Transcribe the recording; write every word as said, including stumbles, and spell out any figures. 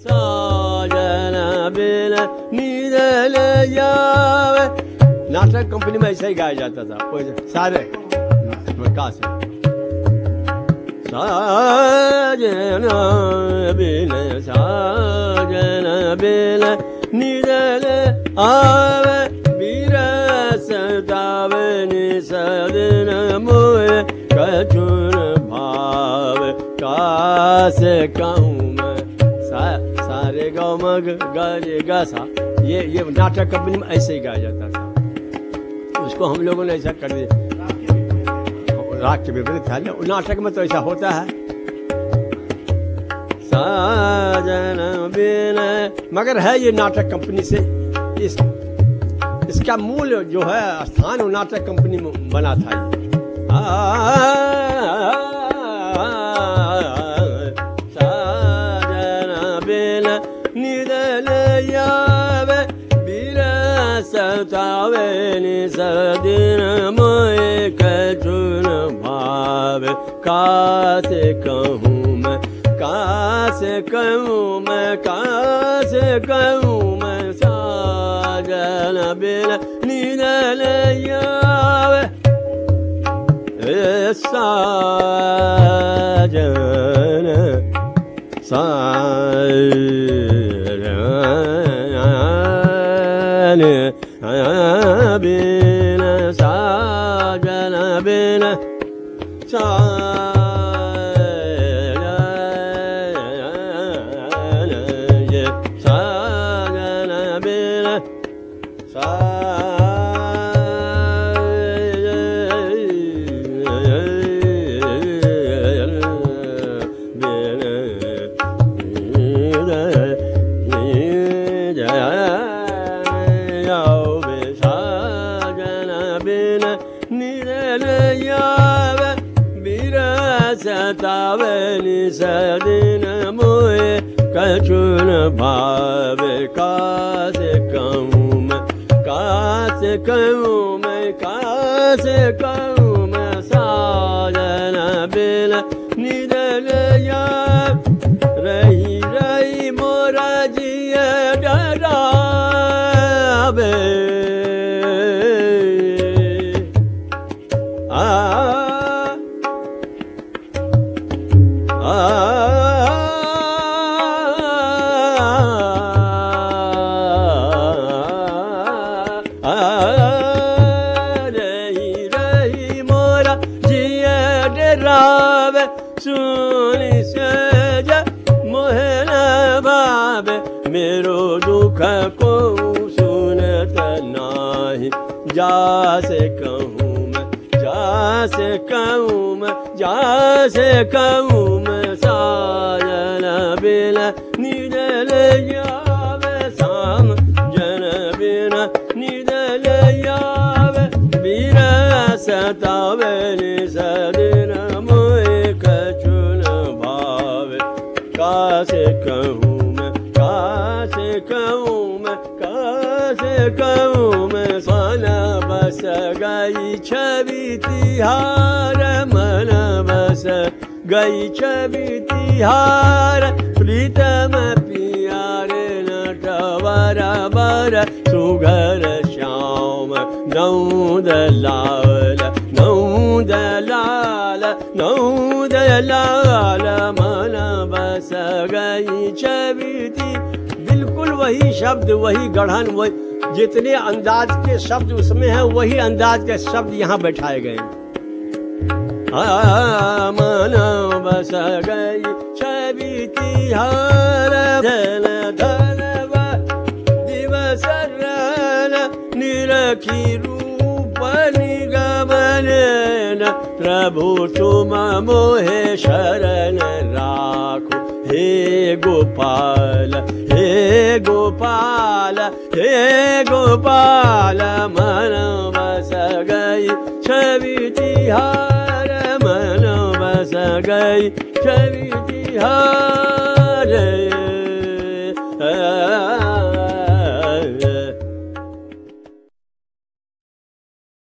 साजन बिन नींद ले जावे। नाटक कंपनी में ऐसा ही गाया जाता था, सारे कहा से साजन बिन साजन बिन नींद ले आवे, बीरस सतावे निसदन मोहे कछुन भाव। कासे कहूँ मैं सा, सारे गाँव मग गे गा सा, ये ये नाटक कंपनी में ऐसे ही गाया जाता था। उसको हम लोगों ने ऐसा कर दिया, राग के विपरीत था। नाटक में तो ऐसा होता है। साजन बिन, मगर है ये नाटक कंपनी से, इस इसका मूल जो है स्थान वो नाटक कंपनी में बना था। साजन बिन नींद ले जावे, बीरस सतावे निसदिन मोहे कछुन भाव। कासे कहूँ मैं कासे कहूँ मैं कासे कहूँ मैं, साजन बिन नींद ले जावे। साजन साजन बिन साजन बिन साजन बिन सतावे निसदिन मोहे कछुन भाव। कासे कहूँ मैं कासे कहूँ मैं कासे कहूँ मैं, साजन बिन नींद ले जावे। रही रही मोरा जिया डरावे। रही रही मोरा जिया डरावे, सुनी सेज मोहे न भावे। मेरो दुख को सुनत नाही, जासे कहूँ मैं जासे कहूँ मैं जासे कहूँ मैं, साजन बिन नींद ले जावे। साजन बिन नींद ले जावे, बीरस सतावे निसदिन मोहे कछुन भाव। कासे कहूँ मैं कासे कहूँ मैं कासे कहूँ मैं, सन बस गई छवि तिहार मन बस गई छवि तिहार। प्रीतम पियारे नटवर बर सुघर श्याम, नौ दलाल नौ दलाल नौ दलाल मन बस गई छवि ति। बिल्कुल वही शब्द वही गढ़न, वही जितने अंदाज के शब्द उसमें हैं वही अंदाज के शब्द यहाँ बैठाए गए। मन बस गई छवि तिहार, धन धन दिवस निरखी रूप निगमन। प्रभु तुम मोहे शरण राखो, हे गोपाल हे गोपाल हे गोपाल। मन बस गई छवि तिहार, मन बस गई छवि तिहार।